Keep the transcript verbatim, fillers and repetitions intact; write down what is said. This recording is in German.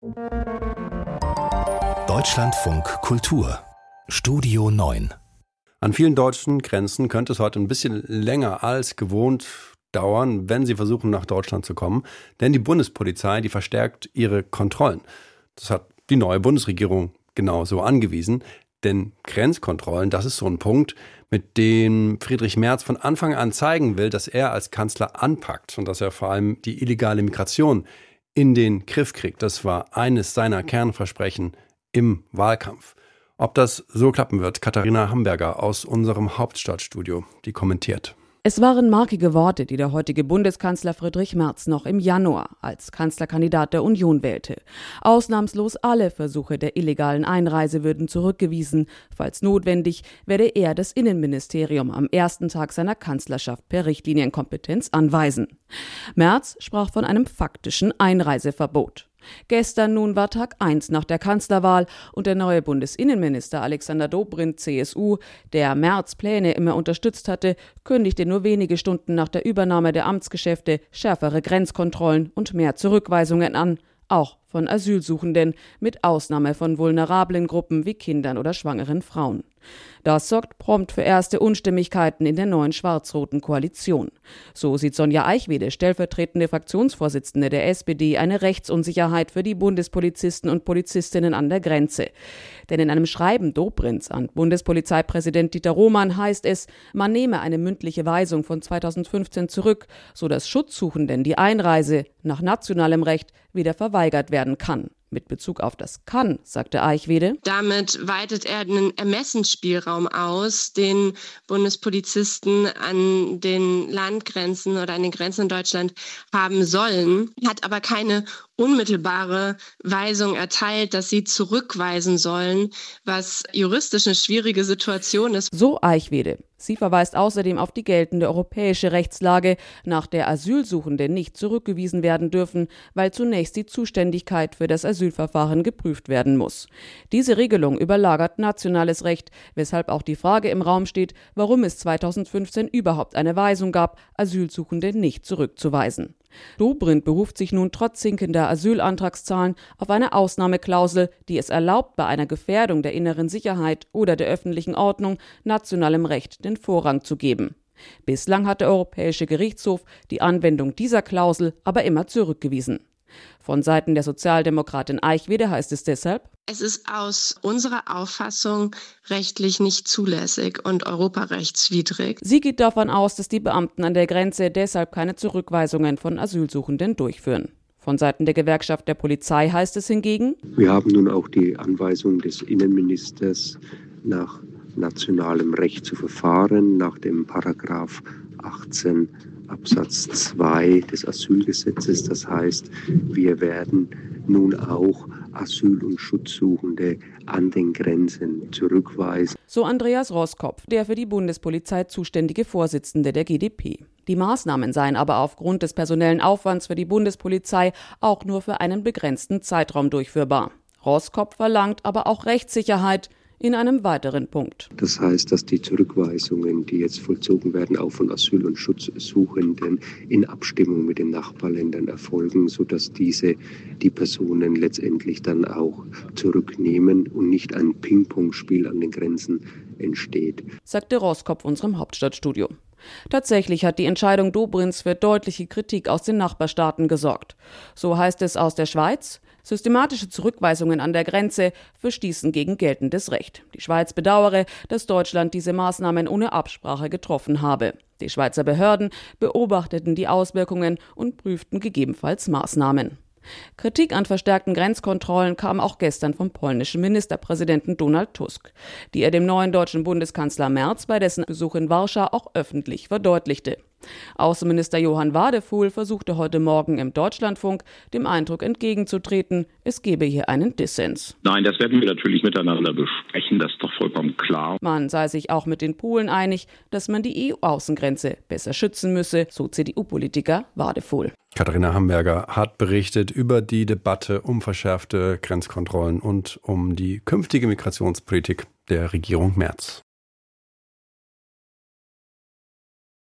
Deutschlandfunk Kultur Studio neun. An vielen deutschen Grenzen könnte es heute ein bisschen länger als gewohnt dauern, wenn Sie versuchen, nach Deutschland zu kommen. Denn die Bundespolizei, die verstärkt ihre Kontrollen. Das hat die neue Bundesregierung genauso angewiesen. Denn Grenzkontrollen, das ist so ein Punkt, mit dem Friedrich Merz von Anfang an zeigen will, dass er als Kanzler anpackt und dass er vor allem die illegale Migration in den Griff kriegt. Das war eines seiner Kernversprechen im Wahlkampf. Ob das so klappen wird, Katharina Hamburger aus unserem Hauptstadtstudio, die kommentiert. Es waren markige Worte, die der heutige Bundeskanzler Friedrich Merz noch im Januar als Kanzlerkandidat der Union wählte. Ausnahmslos alle Versuche der illegalen Einreise würden zurückgewiesen. Falls notwendig, werde er das Innenministerium am ersten Tag seiner Kanzlerschaft per Richtlinienkompetenz anweisen. Merz sprach von einem faktischen Einreiseverbot. Gestern nun war Tag eins nach der Kanzlerwahl und der neue Bundesinnenminister Alexander Dobrindt, C S U, der Merz' Pläne immer unterstützt hatte, kündigte nur wenige Stunden nach der Übernahme der Amtsgeschäfte schärfere Grenzkontrollen und mehr Zurückweisungen an, auch von Asylsuchenden, mit Ausnahme von vulnerablen Gruppen wie Kindern oder schwangeren Frauen. Das sorgt prompt für erste Unstimmigkeiten in der neuen schwarz-roten Koalition. So sieht Sonja Eichwede, stellvertretende Fraktionsvorsitzende der S P D, eine Rechtsunsicherheit für die Bundespolizisten und Polizistinnen an der Grenze. Denn in einem Schreiben Dobrindts an Bundespolizeipräsident Dieter Roman heißt es, man nehme eine mündliche Weisung von zweitausendfünfzehn zurück, sodass Schutzsuchenden die Einreise nach nationalem Recht wieder verweigert werden kann. Mit Bezug auf das kann, sagte Eichwede. Damit weitet er einen Ermessensspielraum aus, den Bundespolizisten an den Landgrenzen oder an den Grenzen in Deutschland haben sollen, hat aber keine unmittelbare Weisung erteilt, dass sie zurückweisen sollen, was juristisch eine schwierige Situation ist. So Eichwede. Sie verweist außerdem auf die geltende europäische Rechtslage, nach der Asylsuchende nicht zurückgewiesen werden dürfen, weil zunächst die Zuständigkeit für das Asylverfahren geprüft werden muss. Diese Regelung überlagert nationales Recht, weshalb auch die Frage im Raum steht, warum es zweitausendfünfzehn überhaupt eine Weisung gab, Asylsuchende nicht zurückzuweisen. Dobrindt beruft sich nun trotz sinkender Asylantragszahlen auf eine Ausnahmeklausel, die es erlaubt, bei einer Gefährdung der inneren Sicherheit oder der öffentlichen Ordnung nationalem Recht den Vorrang zu geben. Bislang hat der Europäische Gerichtshof die Anwendung dieser Klausel aber immer zurückgewiesen. Von Seiten der Sozialdemokratin Eichwede heißt es deshalb: Es ist aus unserer Auffassung rechtlich nicht zulässig und europarechtswidrig. Sie geht davon aus, dass die Beamten an der Grenze deshalb keine Zurückweisungen von Asylsuchenden durchführen. Von Seiten der Gewerkschaft der Polizei heißt es hingegen: Wir haben nun auch die Anweisung des Innenministers, nach nationalem Recht zu verfahren, nach dem Paragraph achtzehn Absatz zwei des Asylgesetzes. Das heißt, wir werden nun auch Asyl- und Schutzsuchende an den Grenzen zurückweisen. So Andreas Roskopf, der für die Bundespolizei zuständige Vorsitzende der G d P. Die Maßnahmen seien aber aufgrund des personellen Aufwands für die Bundespolizei auch nur für einen begrenzten Zeitraum durchführbar. Roskopf verlangt aber auch Rechtssicherheit in einem weiteren Punkt. Das heißt, dass die Zurückweisungen, die jetzt vollzogen werden, auch von Asyl- und Schutzsuchenden in Abstimmung mit den Nachbarländern erfolgen, sodass diese die Personen letztendlich dann auch zurücknehmen und nicht ein Ping-Pong-Spiel an den Grenzen entsteht, sagte Roskopf unserem Hauptstadtstudio. Tatsächlich hat die Entscheidung Dobrindts für deutliche Kritik aus den Nachbarstaaten gesorgt. So heißt es aus der Schweiz: Systematische Zurückweisungen an der Grenze verstießen gegen geltendes Recht. Die Schweiz bedauere, dass Deutschland diese Maßnahmen ohne Absprache getroffen habe. Die Schweizer Behörden beobachteten die Auswirkungen und prüften gegebenenfalls Maßnahmen. Kritik an verstärkten Grenzkontrollen kam auch gestern vom polnischen Ministerpräsidenten Donald Tusk, die er dem neuen deutschen Bundeskanzler Merz bei dessen Besuch in Warschau auch öffentlich verdeutlichte. Außenminister Johann Wadefuhl versuchte heute Morgen im Deutschlandfunk, dem Eindruck entgegenzutreten, es gebe hier einen Dissens. Nein, das werden wir natürlich miteinander besprechen, das ist doch vollkommen klar. Man sei sich auch mit den Polen einig, dass man die E U-Außengrenze besser schützen müsse, so C D U-Politiker Wadefuhl. Katharina Hamburger hat berichtet über die Debatte um verschärfte Grenzkontrollen und um die künftige Migrationspolitik der Regierung Merz.